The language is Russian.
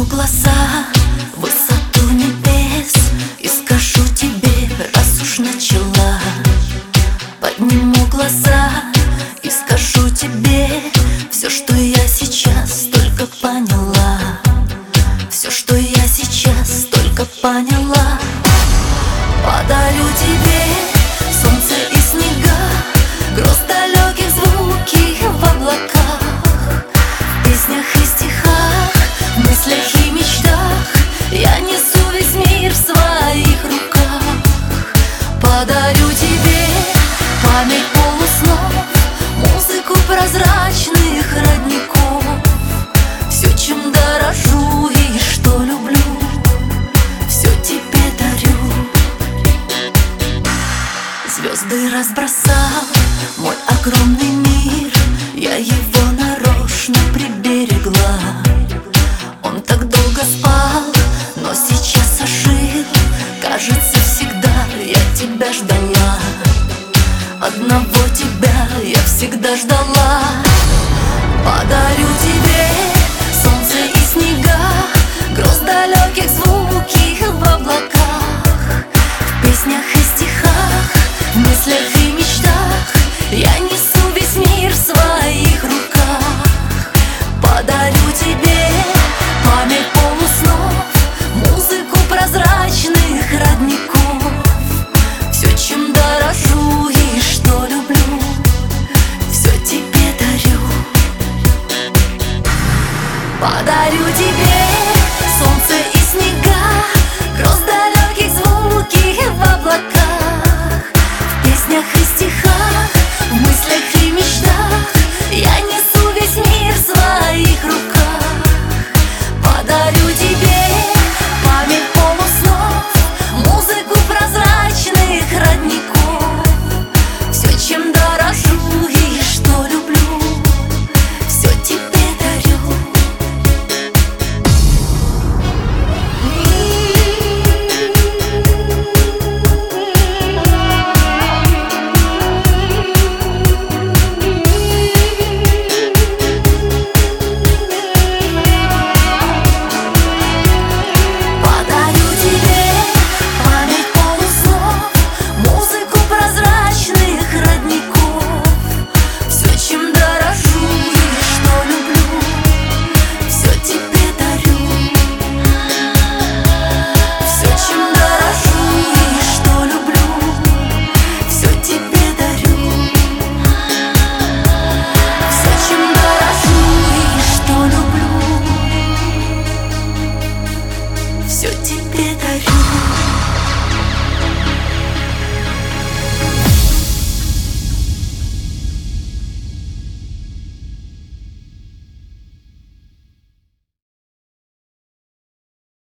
Подниму глаза в высоту небес и скажу тебе, раз уж начала. Подниму глаза и скажу тебе все, что я сейчас только поняла. Все, что я сейчас только поняла. Подарю тебе солнце и снега, гроз далеких, звуки в облаках, в песнях и стихах, в мыслях и мечтах. Я несу весь мир в своих руках. Подарю тебе память полуснов, музыку прозрачных родников. Все, чем дорожу и что люблю, все тебе дарю. Звезды разбросал мой огромный мир, я его нарочно приберегла. Он так долго спал, но сейчас ожил. Кажется, всегда я тебя ждала. Одного тебя я всегда ждала.